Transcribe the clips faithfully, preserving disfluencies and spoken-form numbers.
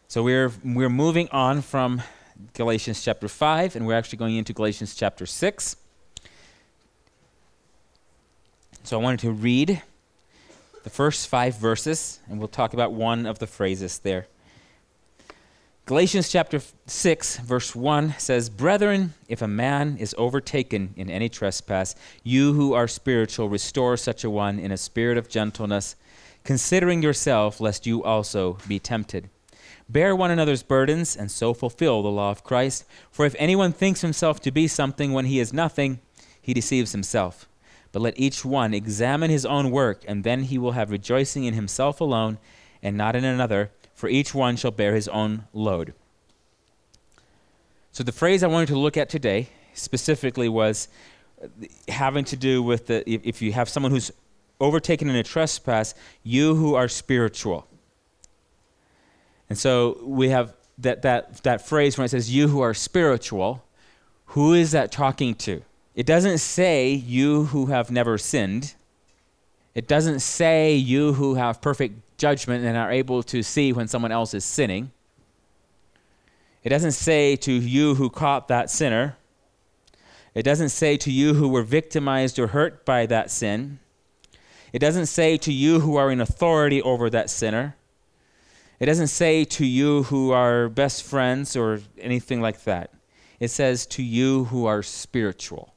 So we're we're moving on from Galatians chapter five, and we're actually going into Galatians chapter six. So I wanted to read the first five verses, and we'll talk about one of the phrases there. Galatians chapter six, verse one says, "Brethren, if a man is overtaken in any trespass, you who are spiritual, restore such a one in a spirit of gentleness, considering yourself, lest you also be tempted. Bear one another's burdens, and so fulfill the law of Christ. For if anyone thinks himself to be something when he is nothing, he deceives himself. But let each one examine his own work, and then he will have rejoicing in himself alone, and not in another, for each one shall bear his own load." So the phrase I wanted to look at today specifically was having to do with the if, if you have someone who's overtaken in a trespass, you who are spiritual. And so we have that that that phrase when it says you who are spiritual, who is that talking to? It doesn't say you who have never sinned. It doesn't say you who have perfect judgment and are able to see when someone else is sinning. It doesn't say to you who caught that sinner. It doesn't say to you who were victimized or hurt by that sin. It doesn't say to you who are in authority over that sinner. It doesn't say to you who are best friends or anything like that. It says to you who are spiritual.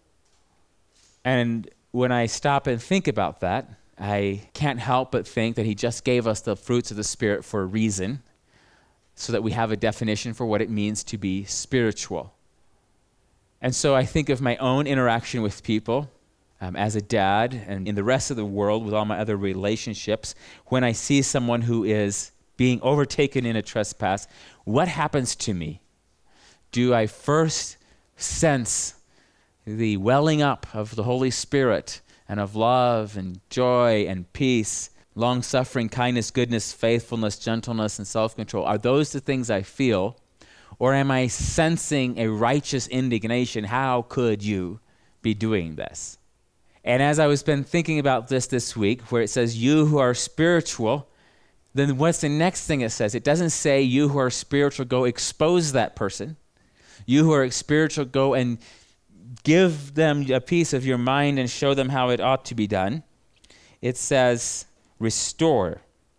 And when I stop and think about that, I can't help but think that he just gave us the fruits of the Spirit for a reason, so that we have a definition for what it means to be spiritual. And so I think of my own interaction with people um, as a dad and in the rest of the world with all my other relationships. When I see someone who is being overtaken in a trespass, what happens to me? Do I first sense the welling up of the Holy Spirit and of love and joy and peace, long-suffering, kindness, goodness, faithfulness, gentleness, and self-control? Are those the things I feel? Or am I sensing a righteous indignation? How could you be doing this? And as I was been thinking about this this week, where it says, you who are spiritual, then what's the next thing it says? It doesn't say you who are spiritual, go expose that person. You who are spiritual, go and give them a piece of your mind and show them how it ought to be done. It says restore.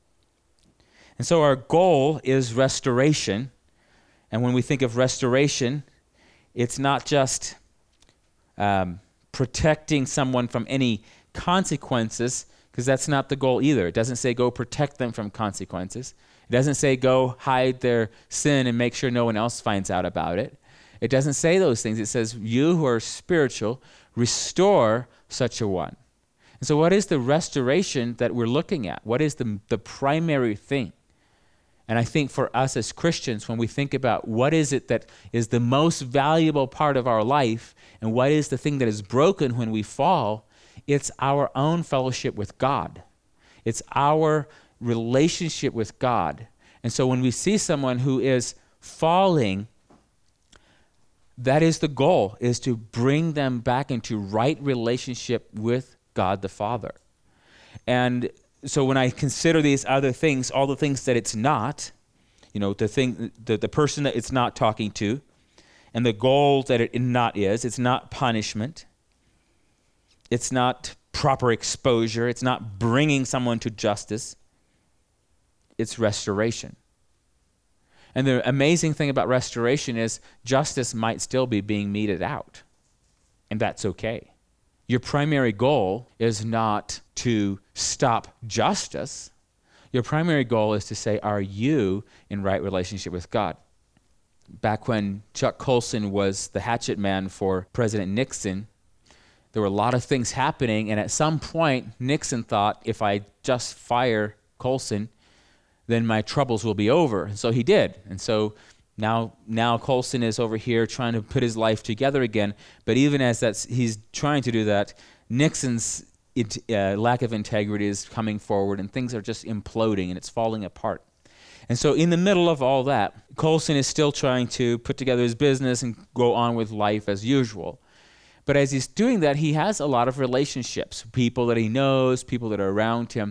And so our goal is restoration. And when we think of restoration, it's not just um, protecting someone from any consequences, because that's not the goal either. It doesn't say go protect them from consequences. It doesn't say go hide their sin and make sure no one else finds out about it. It doesn't say those things. It says, you who are spiritual, restore such a one. And so what is the restoration that we're looking at? What is the, the primary thing? And I think for us as Christians, when we think about what is it that is the most valuable part of our life and what is the thing that is broken when we fall, it's our own fellowship with God. It's our relationship with God. And so when we see someone who is falling, that is the goal, is to bring them back into right relationship with God the Father. And so when I consider these other things, all the things that it's not, you know, the thing, the, the person that it's not talking to, and the goal that it not is, it's not punishment. It's not proper exposure. It's not bringing someone to justice. It's restoration. And the amazing thing about restoration is justice might still be being meted out. And that's okay. Your primary goal is not to stop justice. Your primary goal is to say, are you in right relationship with God? Back when Chuck Colson was the hatchet man for President Nixon, there were a lot of things happening, and at some point, Nixon thought, if I just fire Colson, then my troubles will be over. And so he did. And so now now Colson is over here trying to put his life together again. But even as that's he's trying to do that, Nixon's it, uh, lack of integrity is coming forward, and things are just imploding, and it's falling apart. And so in the middle of all that, Colson is still trying to put together his business and go on with life as usual. But as he's doing that, he has a lot of relationships, people that he knows, people that are around him.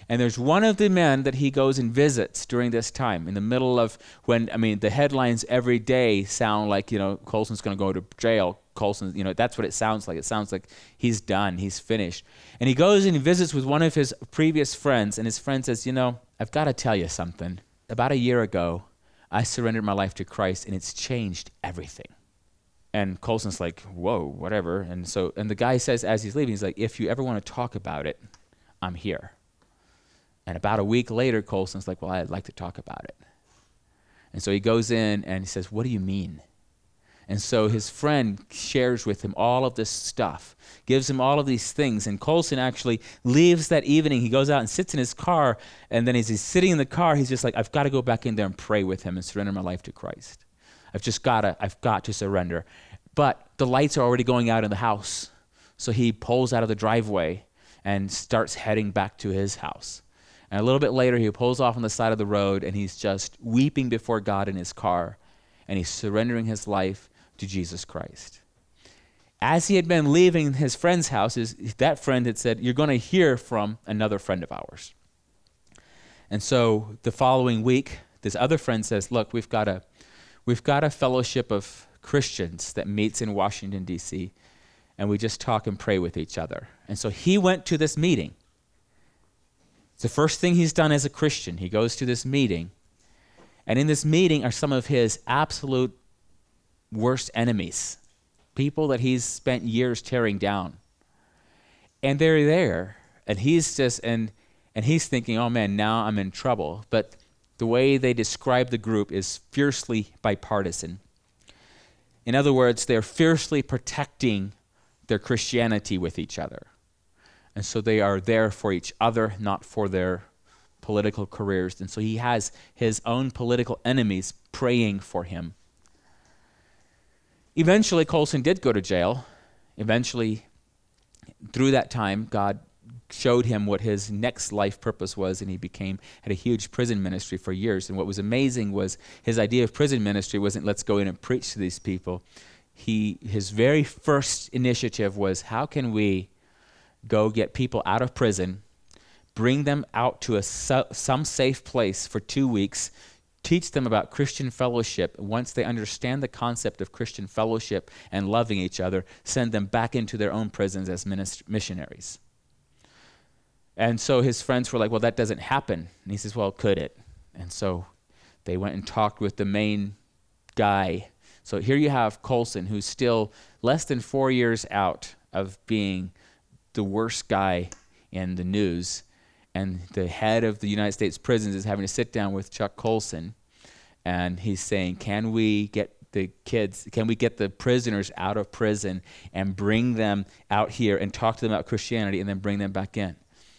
And there's one of the men that he goes and visits during this time, in the middle of when, I mean, the headlines every day sound like, you know, Colson's going to go to jail. Colson, you know, that's what it sounds like. It sounds like he's done, he's finished. And he goes and he visits with one of his previous friends, and his friend says, you know, I've got to tell you something. About a year ago, I surrendered my life to Christ, and it's changed everything. And Colson's like, whoa, whatever. And so, and the guy says as he's leaving, he's like, if you ever want to talk about it, I'm here. And about a week later, Colson's like, well, I'd like to talk about it. And so he goes in and he says, what do you mean? And so his friend shares with him all of this stuff, gives him all of these things. And Colson actually leaves that evening. He goes out and sits in his car. And then as he's sitting in the car, he's just like, I've got to go back in there and pray with him and surrender my life to Christ. I've just got to, I've got to surrender. But the lights are already going out in the house. So he pulls out of the driveway and starts heading back to his house. And a little bit later, he pulls off on the side of the road, and he's just weeping before God in his car, and he's surrendering his life to Jesus Christ. As he had been leaving his friend's house, his, that friend had said, you're going to hear from another friend of ours. And so the following week, this other friend says, look, we've got a, we've got a fellowship of Christians that meets in Washington, D C, and we just talk and pray with each other. And so he went to this meeting. It's the first thing he's done as a Christian. He goes to this meeting, and in this meeting are some of his absolute worst enemies, people that he's spent years tearing down. And they're there, and he's just, and and he's thinking, oh man, now I'm in trouble. But the way they describe the group is fiercely bipartisan. In other words, they're fiercely protecting their Christianity with each other. And so they are there for each other, not for their political careers. And so he has his own political enemies praying for him. Eventually, Colson did go to jail. Eventually, through that time, God showed him what his next life purpose was, and he became, had a huge prison ministry for years. And what was amazing was his idea of prison ministry wasn't let's go in and preach to these people. He, his very first initiative was, how can we go get people out of prison, bring them out to a su- some safe place for two weeks, teach them about Christian fellowship. Once they understand the concept of Christian fellowship and loving each other, send them back into their own prisons as minist- missionaries. And so his friends were like, well, that doesn't happen. And he says, well, could it? And so they went and talked with the main guy. So here you have Colson, who's still less than four years out of being the worst guy in the news, and the head of the United States prisons is having to sit down with Chuck Colson, and he's saying, can we get the kids, can we get the prisoners out of prison and bring them out here and talk to them about Christianity and then bring them back in?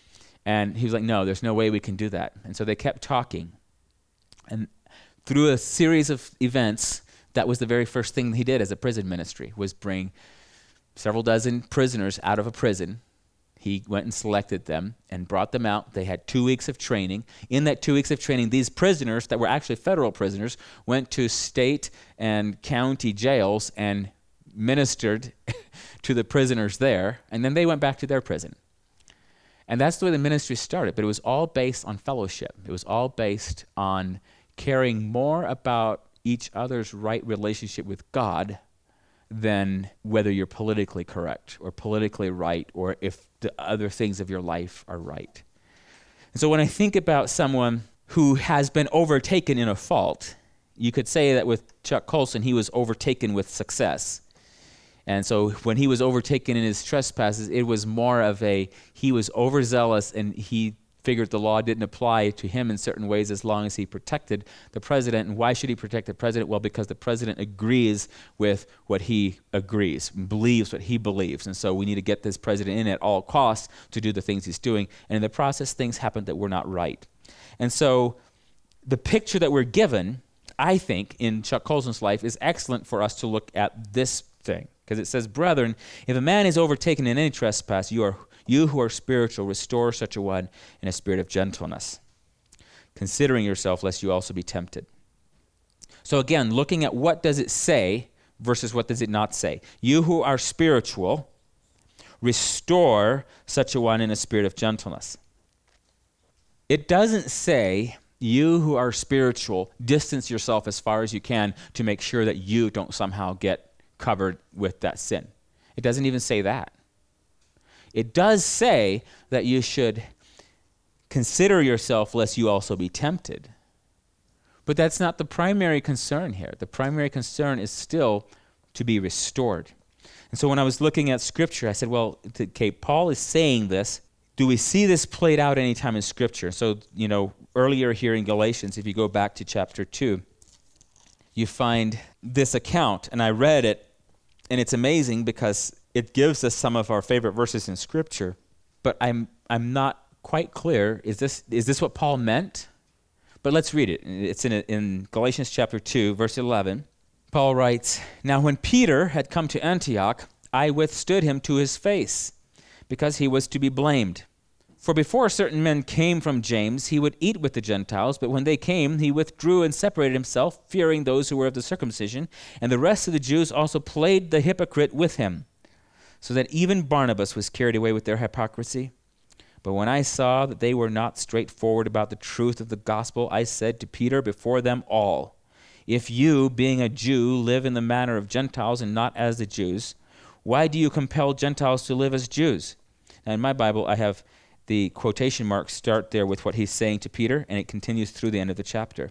And he was like, no, there's no way we can do that. And so they kept talking. And through a series of events, that was the very first thing he did as a prison ministry, was bring several dozen prisoners out of a prison. He went and selected them and brought them out. They had two weeks of training. In that two weeks of training, these prisoners that were actually federal prisoners went to state and county jails and ministered to the prisoners there, and then they went back to their prison. And that's the way the ministry started, but it was all based on fellowship. It was all based on caring more about each other's right relationship with God than whether you're politically correct or politically right, or if the other things of your life are right. And so when I think about someone who has been overtaken in a fault, you could say that with Chuck Colson, he was overtaken with success. And so when he was overtaken in his trespasses, it was more of a, he was overzealous, and he figured the law didn't apply to him in certain ways as long as he protected the president. And why should he protect the president? Well, because the president agrees with what he agrees, believes what he believes. And so we need to get this president in at all costs to do the things he's doing. And in the process, things happen that were not right. And so the picture that we're given, I think, in Chuck Colson's life is excellent for us to look at this thing. Because it says, brethren, if a man is overtaken in any trespass, you are you who are spiritual, restore such a one in a spirit of gentleness, considering yourself, lest you also be tempted. So again, looking at what does it say versus what does it not say. You who are spiritual, restore such a one in a spirit of gentleness. It doesn't say, you who are spiritual, distance yourself as far as you can to make sure that you don't somehow get covered with that sin. It doesn't even say that. It does say that you should consider yourself lest you also be tempted. But that's not the primary concern here. The primary concern is still to be restored. And so when I was looking at Scripture, I said, well, okay, Paul is saying this. Do we see this played out anytime in Scripture? So, you know, earlier here in Galatians, if you go back to chapter two, you find this account, and I read it, and it's amazing because it gives us some of our favorite verses in Scripture, but I'm I'm not quite clear. Is this is this what Paul meant? But let's read it. It's in in Galatians chapter two, verse eleven. Paul writes, "Now when Peter had come to Antioch, I withstood him to his face, because he was to be blamed. For before certain men came from James, he would eat with the Gentiles, but when they came, he withdrew and separated himself, fearing those who were of the circumcision, and the rest of the Jews also played the hypocrite with him, so that even Barnabas was carried away with their hypocrisy. But when I saw that they were not straightforward about the truth of the gospel, I said to Peter before them all, 'If you, being a Jew, live in the manner of Gentiles and not as the Jews, why do you compel Gentiles to live as Jews?'" Now in my Bible, I have the quotation marks start there with what he's saying to Peter, and it continues through the end of the chapter.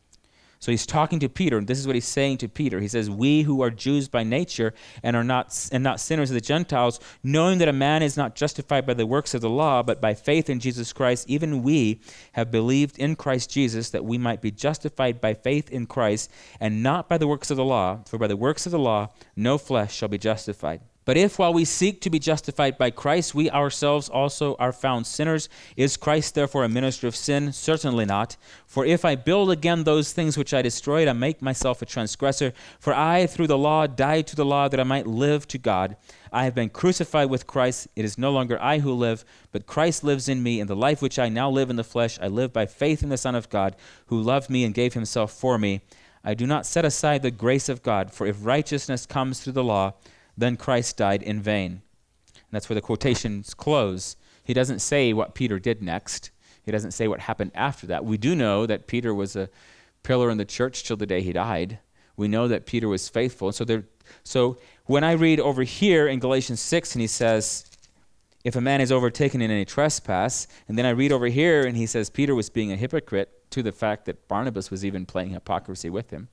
So he's talking to Peter, and this is what he's saying to Peter. He says, "We who are Jews by nature and are not and not sinners of the Gentiles, knowing that a man is not justified by the works of the law, but by faith in Jesus Christ, even we have believed in Christ Jesus, that we might be justified by faith in Christ, and not by the works of the law. For by the works of the law, no flesh shall be justified. But if while we seek to be justified by Christ, we ourselves also are found sinners, is Christ therefore a minister of sin? Certainly not. For if I build again those things which I destroyed, I make myself a transgressor. For I, through the law, died to the law that I might live to God. I have been crucified with Christ. It is no longer I who live, but Christ lives in me. In the life which I now live in the flesh, I live by faith in the Son of God, who loved me and gave himself for me. I do not set aside the grace of God, for if righteousness comes through the law, then Christ died in vain." And that's where the quotations close. He doesn't say what Peter did next. He doesn't say what happened after that. We do know that Peter was a pillar in the church till the day he died. We know that Peter was faithful. So there, so when I read over here in Galatians six, and he says, if a man is overtaken in any trespass, and then I read over here, and he says Peter was being a hypocrite to the fact that Barnabas was even playing hypocrisy with him,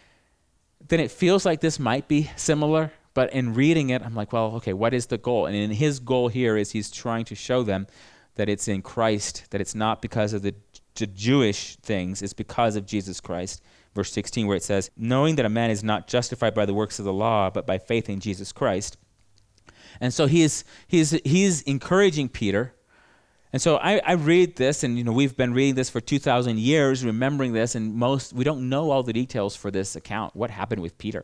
then it feels like this might be similar. But in reading it, I'm like, well, okay, what is the goal? And in his goal here is he's trying to show them that it's in Christ, that it's not because of the, the Jewish things, it's because of Jesus Christ. Verse sixteen, where it says, "Knowing that a man is not justified by the works of the law, but by faith in Jesus Christ." And so he is, he is, he is encouraging Peter. And so I, I read this, and you know we've been reading this for two thousand years, remembering this, and most we don't know all the details for this account. What happened with Peter?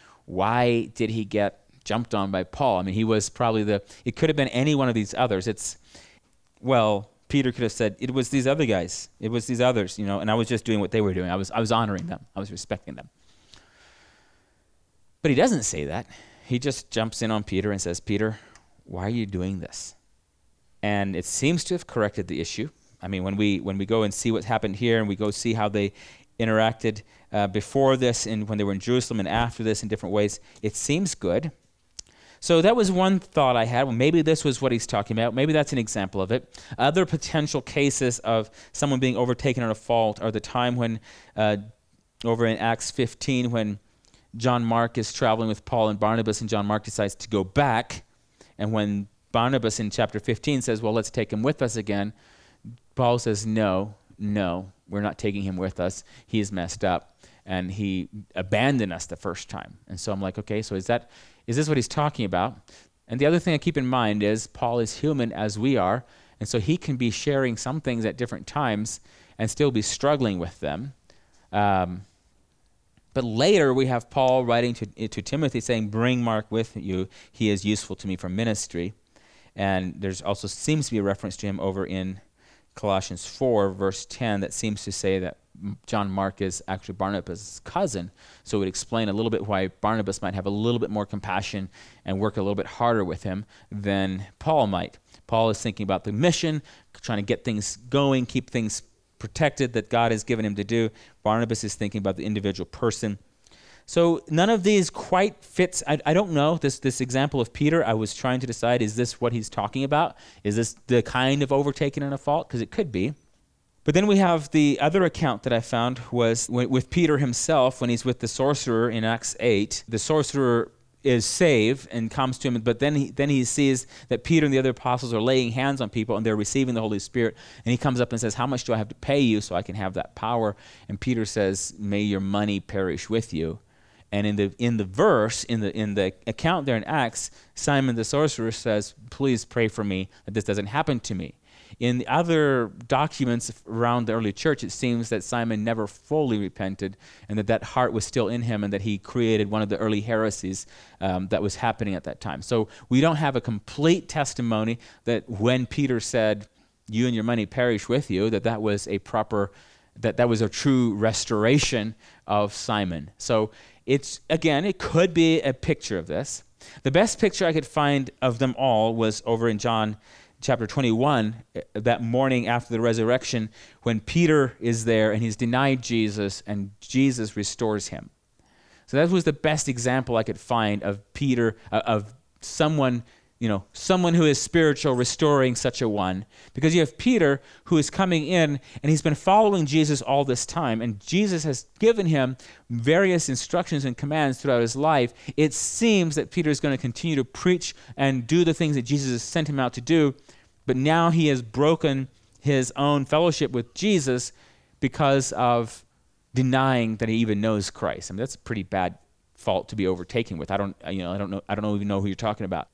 Why did he get jumped on by Paul? I mean, he was probably the, it could have been any one of these others. It's, well, Peter could have said, it was these other guys. It was these others, you know, and I was just doing what they were doing. I was I was honoring them. I was respecting them. But he doesn't say that. He just jumps in on Peter and says, "Peter, why are you doing this?" And it seems to have corrected the issue. I mean, when we when we go and see what happened here, and we go see how they interacted uh, before this and when they were in Jerusalem and after this in different ways, it seems good. So that was one thought I had. Well, maybe this was what he's talking about. Maybe that's an example of it. Other potential cases of someone being overtaken in a fault are the time when, uh, over in Acts fifteen, when John Mark is traveling with Paul and Barnabas, and John Mark decides to go back. And when Barnabas in chapter fifteen says, well, let's take him with us again, Paul says, no, no, we're not taking him with us. He's messed up, and he abandoned us the first time. And so I'm like, okay, so is that is this what he's talking about? And the other thing I keep in mind is Paul is human as we are, and so he can be sharing some things at different times and still be struggling with them. Um, but later we have Paul writing to, to Timothy saying, bring Mark with you. He is useful to me for ministry. And there's also seems to be a reference to him over in Colossians four, verse ten, that seems to say that John Mark is actually Barnabas' cousin. So it would explain a little bit why Barnabas might have a little bit more compassion and work a little bit harder with him than Paul might. Paul is thinking about the mission, trying to get things going, keep things protected that God has given him to do. Barnabas is thinking about the individual person. So none of these quite fits. I, I don't know. This this example of Peter, I was trying to decide, is this what he's talking about? Is this the kind of overtaking in a fault? Because it could be. But then we have the other account that I found was w- with Peter himself when he's with the sorcerer in Acts eight. The sorcerer is saved and comes to him, but then he, then he sees that Peter and the other apostles are laying hands on people and they're receiving the Holy Spirit. And he comes up and says, how much do I have to pay you so I can have that power? And Peter says, may your money perish with you. And in the in the verse, in the in the account there in Acts, Simon the sorcerer says, please pray for me that this doesn't happen to me. In the other documents around the early church, it seems that Simon never fully repented and that that heart was still in him and that he created one of the early heresies um, that was happening at that time. So we don't have a complete testimony that when Peter said, you and your money perish with you, that that was a proper, that that was a true restoration of Simon. So it's, again, it could be a picture of this. The best picture I could find of them all was over in John chapter twenty-one, that morning after the resurrection, when Peter is there and he's denied Jesus and Jesus restores him. So that was the best example I could find of Peter, uh, of someone, you know, someone who is spiritual restoring such a one. Because you have Peter who is coming in and he's been following Jesus all this time, and Jesus has given him various instructions and commands throughout his life. It seems that Peter is going to continue to preach and do the things that Jesus has sent him out to do, but now he has broken his own fellowship with Jesus because of denying that he even knows Christ. I mean, that's a pretty bad fault to be overtaken with. I don't, you know, I don't know, I don't even know who you're talking about.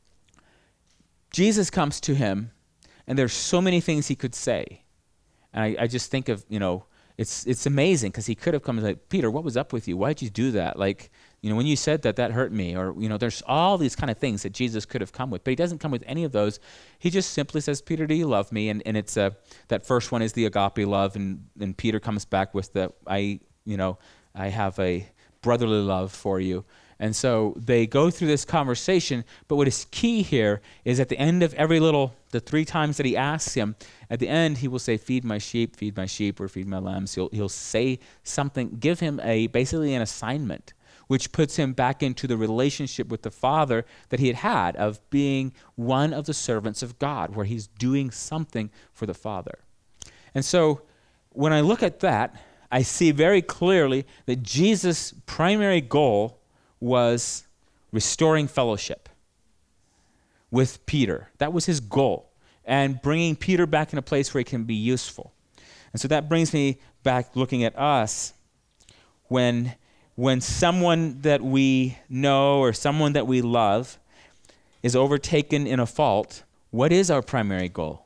Jesus comes to him, and there's so many things he could say. And I, I just think of, you know, it's it's amazing because he could have come and like, Peter, what was up with you? Why did you do that? Like, you know, when you said that, that hurt me. Or, you know, there's all these kind of things that Jesus could have come with. But he doesn't come with any of those. He just simply says, Peter, do you love me? And and it's a, that first one is the agape love. And, and Peter comes back with the, I, you know, I have a brotherly love for you. And so they go through this conversation, but what is key here is at the end of every little, the three times that he asks him, at the end he will say, feed my sheep, feed my sheep, or feed my lambs. He'll, he'll say something, give him a basically an assignment, which puts him back into the relationship with the Father that he had had of being one of the servants of God, where he's doing something for the Father. And so when I look at that, I see very clearly that Jesus' primary goal was restoring fellowship with Peter. That was his goal, and bringing Peter back in a place where he can be useful. And so that brings me back looking at us. When, when someone that we know or someone that we love is overtaken in a fault, what is our primary goal?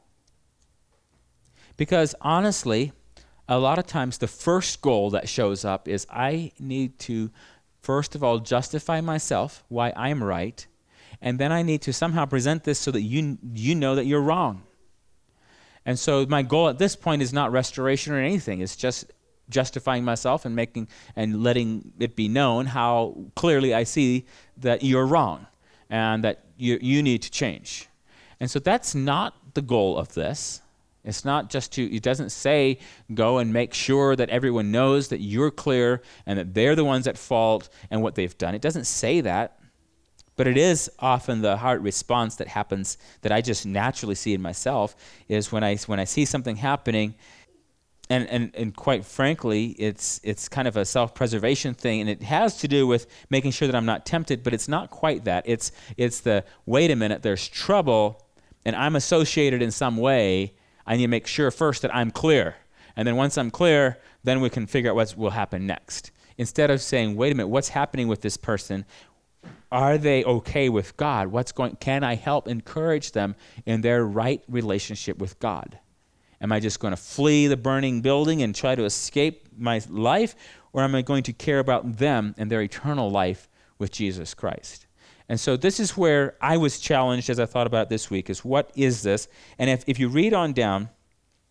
Because honestly, a lot of times the first goal that shows up is I need to first of all, justify myself, why I'm right, and then I need to somehow present this so that you you know that you're wrong. And so my goal at this point is not restoration or anything. It's just justifying myself and making and letting it be known how clearly I see that you're wrong and that you you need to change. And so that's not the goal of this. It's not just to, it doesn't say go and make sure that everyone knows that you're clear and that they're the ones at fault and what they've done. It doesn't say that, but it is often the heart response that happens that I just naturally see in myself is when I when I see something happening, and, and, and quite frankly, it's it's kind of a self-preservation thing, and it has to do with making sure that I'm not tempted, but it's not quite that. It's it's the, wait a minute, there's trouble, and I'm associated in some way. I need to make sure first that I'm clear. And then once I'm clear, then we can figure out what will happen next. Instead of saying, wait a minute, what's happening with this person? Are they okay with God? What's going? Can I help encourage them in their right relationship with God? Am I just going to flee the burning building and try to escape my life? Or am I going to care about them and their eternal life with Jesus Christ? And so this is where I was challenged as I thought about it this week, is what is this? And if, if you read on down,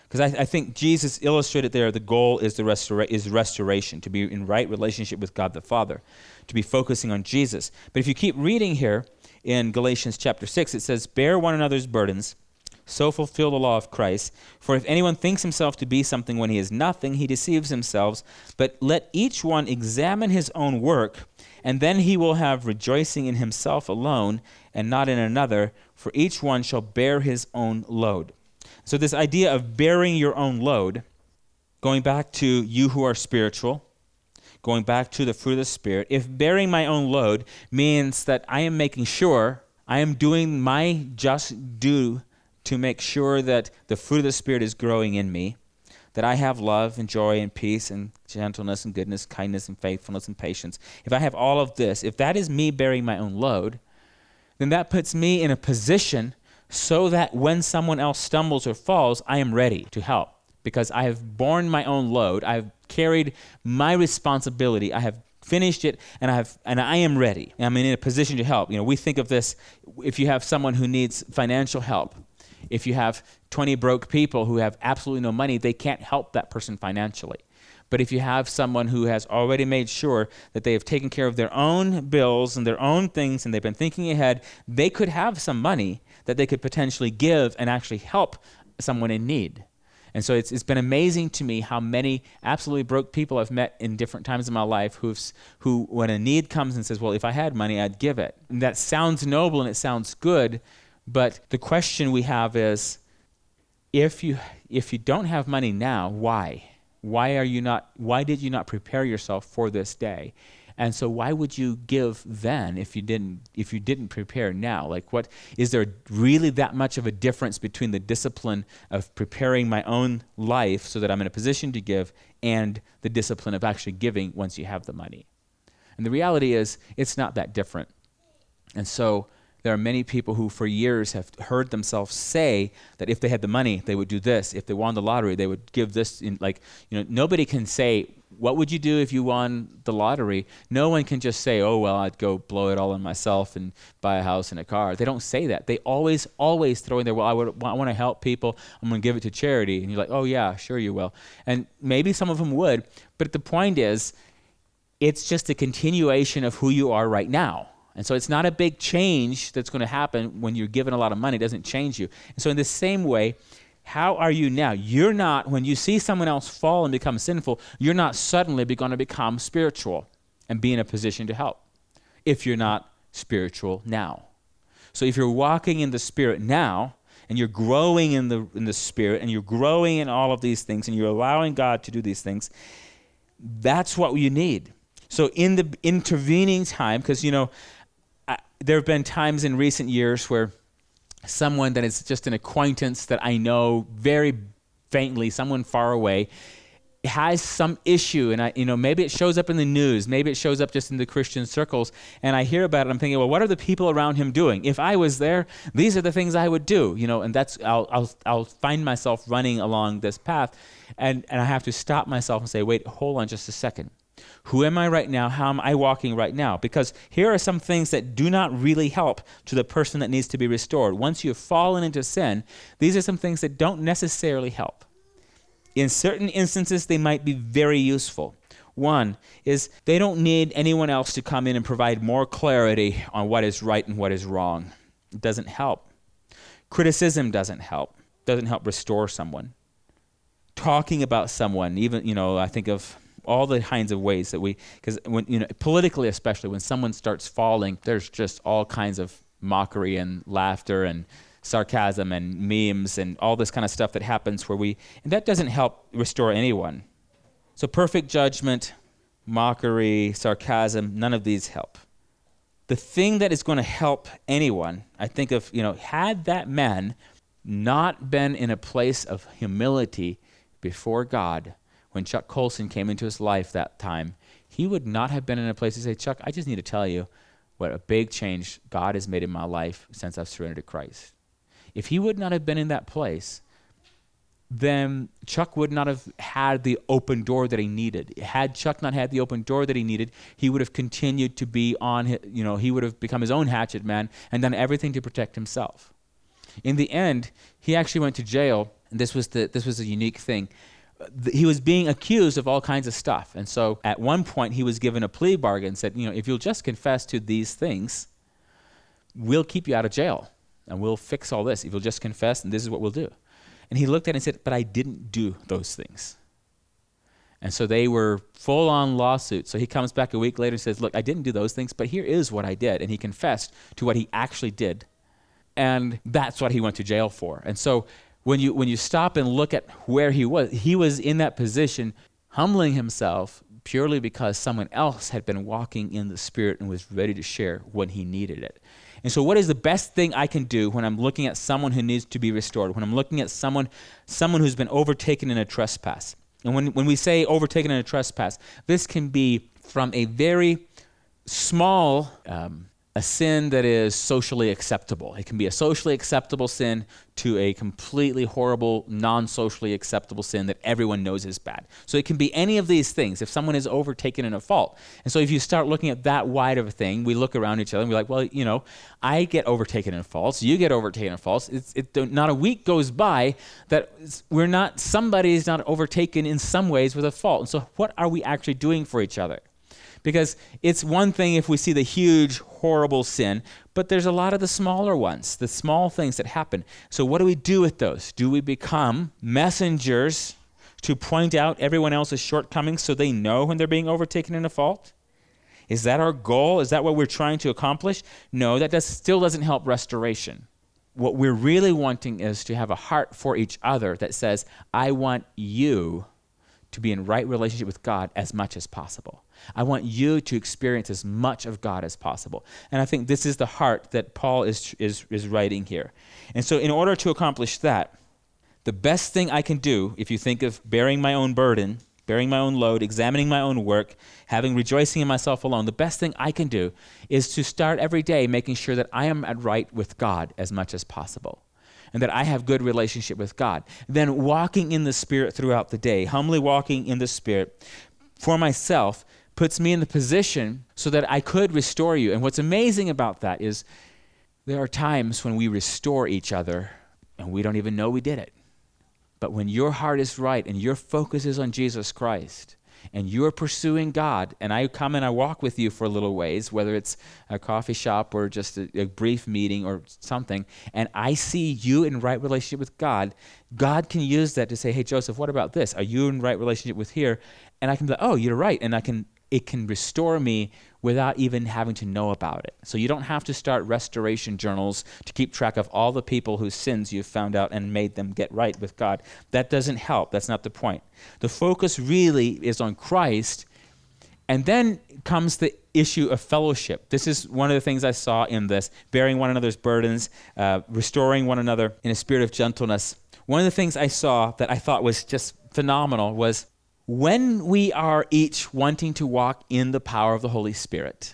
Because I, I think Jesus illustrated there the goal is the restora- is restoration, to be in right relationship with God the Father, to be focusing on Jesus. But if you keep reading here in Galatians chapter six, it says, bear one another's burdens, so fulfill the law of Christ. For if anyone thinks himself to be something when he is nothing, he deceives himself. But let each one examine his own work, and then he will have rejoicing in himself alone and not in another, for each one shall bear his own load. So this idea of bearing your own load, going back to you who are spiritual, going back to the fruit of the Spirit, if bearing my own load means that I am making sure I am doing my just due to make sure that the fruit of the Spirit is growing in me, that I have love and joy and peace and gentleness and goodness, kindness and faithfulness and patience. If I have all of this, if that is me bearing my own load, then that puts me in a position so that when someone else stumbles or falls, I am ready to help because I have borne my own load. I have carried my responsibility. I have finished it, and I have, and I am ready. I'm in a position to help. You know, we think of this, if you have someone who needs financial help, if you have twenty broke people who have absolutely no money, they can't help that person financially. But if you have someone who has already made sure that they have taken care of their own bills and their own things and they've been thinking ahead, they could have some money that they could potentially give and actually help someone in need. And so it's it's been amazing to me how many absolutely broke people I've met in different times in my life who've, who, when a need comes and says, well, if I had money, I'd give it. And that sounds noble and it sounds good, but the question we have is, if you if you don't have money now, why? Why are you not? Why did you not prepare yourself for this day? And so, why would you give then if you didn't? If you didn't prepare now, like what is there really that much of a difference between the discipline of preparing my own life so that I'm in a position to give and the discipline of actually giving once you have the money? And the reality is, it's not that different. And so, there are many people who for years have heard themselves say that if they had the money, they would do this. If they won the lottery, they would give this. In, like, you know, nobody can say, what would you do if you won the lottery? No one can just say, oh, well, I'd go blow it all on myself and buy a house and a car. They don't say that. They always, always throw in there, well, I, would, I want to help people. I'm going to give it to charity. And you're like, oh, yeah, sure you will. And maybe some of them would. But the point is, it's just a continuation of who you are right now. And so it's not a big change that's going to happen when you're given a lot of money. It doesn't change you. And so in the same way, how are you now? You're not, when you see someone else fall and become sinful, you're not suddenly going to become spiritual and be in a position to help if you're not spiritual now. So if you're walking in the Spirit now, and you're growing in the in the Spirit, and you're growing in all of these things, and you're allowing God to do these things, that's what you need. So in the intervening time, because, you know, there have been times in recent years where someone that is just an acquaintance that I know very faintly, someone far away, has some issue, and I, you know, maybe it shows up in the news, maybe it shows up just in the Christian circles, and I hear about it. I'm thinking, well, what are the people around him doing? If I was there, these are the things I would do, you know, and that's I'll I'll I'll find myself running along this path, and and I have to stop myself and say, wait, hold on just a second. Who am I right now? How am I walking right now? Because here are some things that do not really help to the person that needs to be restored. Once you've fallen into sin, these are some things that don't necessarily help. In certain instances, they might be very useful. One is they don't need anyone else to come in and provide more clarity on what is right and what is wrong. It doesn't help. Criticism doesn't help. Doesn't help restore someone. Talking about someone, even, you know, I think of all the kinds of ways that we, because when, you know, politically especially, when someone starts falling, there's just all kinds of mockery and laughter and sarcasm and memes and all this kind of stuff that happens where we, and that doesn't help restore anyone. So perfect judgment, mockery, sarcasm, none of these help. The thing that is going to help anyone, I think of, you know, had that man not been in a place of humility before God, when Chuck Colson came into his life that time, he would not have been in a place to say, Chuck, I just need to tell you what a big change God has made in my life since I've surrendered to Christ. If he would not have been in that place, then Chuck would not have had the open door that he needed. Had Chuck not had the open door that he needed, he would have continued to be on his, you know, he would have become his own hatchet man and done everything to protect himself. In the end, he actually went to jail And this was the this was a unique thing. He was being accused of all kinds of stuff. And so at one point he was given a plea bargain and said, you know, if you'll just confess to these things, we'll keep you out of jail and we'll fix all this. If you'll just confess, and this is what we'll do. And he looked at it and said, but I didn't do those things. And so they were full-on lawsuits. So he comes back a week later and says, look, I didn't do those things, but here is what I did. And he confessed to what he actually did. And that's what he went to jail for. And so When you when you stop and look at where he was, he was in that position, humbling himself purely because someone else had been walking in the Spirit and was ready to share when he needed it. And so what is the best thing I can do when I'm looking at someone who needs to be restored, when I'm looking at someone someone who's been overtaken in a trespass? And when, when we say overtaken in a trespass, this can be from a very small um, a sin that is socially acceptable. It can be a socially acceptable sin to a completely horrible, non-socially acceptable sin that everyone knows is bad. So it can be any of these things if someone is overtaken in a fault. And so if you start looking at that wide of a thing, we look around each other and we're like, well, you know, I get overtaken in faults, you get overtaken in faults. It's, it, not a week goes by that we're not, somebody's not overtaken in some ways with a fault. And so what are we actually doing for each other? Because it's one thing if we see the huge, horrible sin, but there's a lot of the smaller ones, the small things that happen. So what do we do with those? Do we become messengers to point out everyone else's shortcomings so they know when they're being overtaken in a fault? Is that our goal? Is that what we're trying to accomplish? No, that does, still doesn't help restoration. What we're really wanting is to have a heart for each other that says, I want you to be in right relationship with God as much as possible. I want you to experience as much of God as possible. And I think this is the heart that Paul is, is, is writing here. And so in order to accomplish that, the best thing I can do, if you think of bearing my own burden, bearing my own load, examining my own work, having rejoicing in myself alone, the best thing I can do is to start every day making sure that I am at right with God as much as possible, and that I have good relationship with God. Then walking in the Spirit throughout the day, humbly walking in the Spirit for myself, puts me in the position so that I could restore you. And what's amazing about that is there are times when we restore each other and we don't even know we did it. But when your heart is right and your focus is on Jesus Christ and you're pursuing God, and I come and I walk with you for a little ways, whether it's a coffee shop or just a, a brief meeting or something, and I see you in right relationship with God, God can use that to say, hey, Joseph, what about this? Are you in right relationship with here? And I can be like, oh, you're right. And I can it can restore me without even having to know about it. So you don't have to start restoration journals to keep track of all the people whose sins you've found out and made them get right with God. That doesn't help. That's not the point. The focus really is on Christ, and then comes the issue of fellowship. This is one of the things I saw in this, bearing one another's burdens, uh, restoring one another in a spirit of gentleness. One of the things I saw that I thought was just phenomenal was when we are each wanting to walk in the power of the Holy Spirit,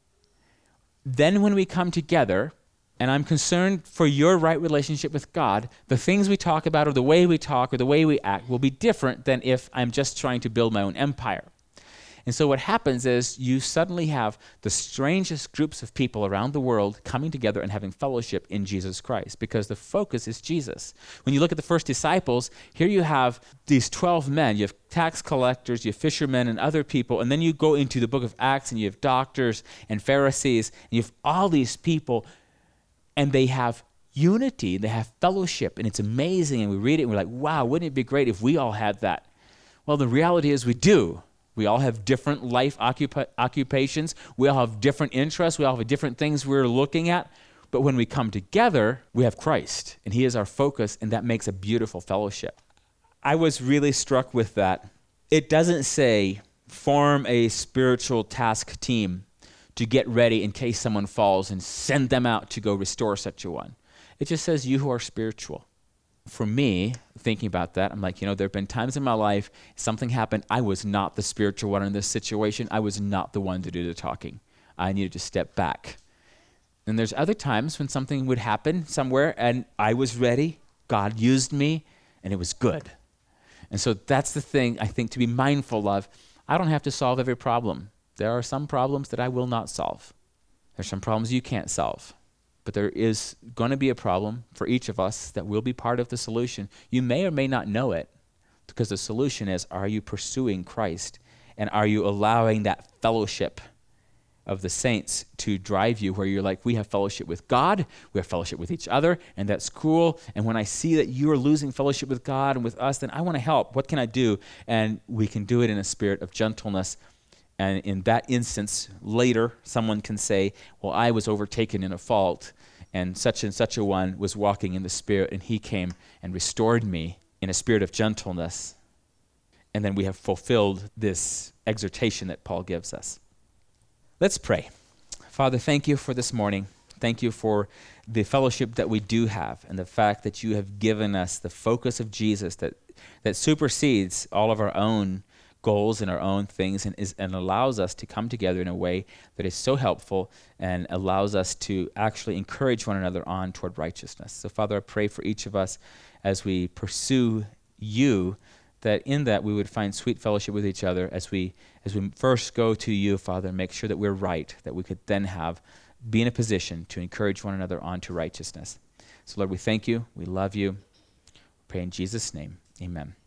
then when we come together, and I'm concerned for your right relationship with God, the things we talk about or the way we talk or the way we act will be different than if I'm just trying to build my own empire. And so what happens is you suddenly have the strangest groups of people around the world coming together and having fellowship in Jesus Christ, because the focus is Jesus. When you look at the first disciples, here you have these twelve men. You have tax collectors, you have fishermen and other people, and then you go into the book of Acts and you have doctors and Pharisees, and you have all these people, and they have unity, they have fellowship, and it's amazing, and we read it and we're like, wow, wouldn't it be great if we all had that? Well, the reality is we do. We all have different life occupa- occupations. We all have different interests. We all have different things we're looking at. But when we come together, we have Christ, and he is our focus, and that makes a beautiful fellowship. I was really struck with that. It doesn't say form a spiritual task team to get ready in case someone falls and send them out to go restore such a one. It just says you who are spiritual. For me, thinking about that, I'm like, you know, there have been times in my life, something happened, I was not the spiritual one in this situation. I was not the one to do the talking. I needed to step back. And there's other times when something would happen somewhere and I was ready, God used me, and it was good. And so that's the thing I think to be mindful of. I don't have to solve every problem. There are some problems that I will not solve. There's some problems you can't solve. but there is going to be a problem for each of us that will be part of the solution. You may or may not know it, because the solution is, are you pursuing Christ? And are you allowing that fellowship of the saints to drive you where you're like, we have fellowship with God, we have fellowship with each other, and that's cool. And when I see that you are losing fellowship with God and with us, then I want to help. What can I do? And we can do it in a spirit of gentleness. And in that instance, later, someone can say, well, I was overtaken in a fault, and such and such a one was walking in the Spirit, and he came and restored me in a spirit of gentleness. And then we have fulfilled this exhortation that Paul gives us. Let's pray. Father, thank you for this morning. Thank you for the fellowship that we do have and the fact that you have given us the focus of Jesus that, that supersedes all of our own goals and our own things and, is, and allows us to come together in a way that is so helpful and allows us to actually encourage one another on toward righteousness. So, Father, I pray for each of us as we pursue you, that in that we would find sweet fellowship with each other as we as we first go to you, Father, and make sure that we're right, that we could then have, be in a position to encourage one another on to righteousness. So, Lord, we thank you. We love you. We pray in Jesus' name. Amen.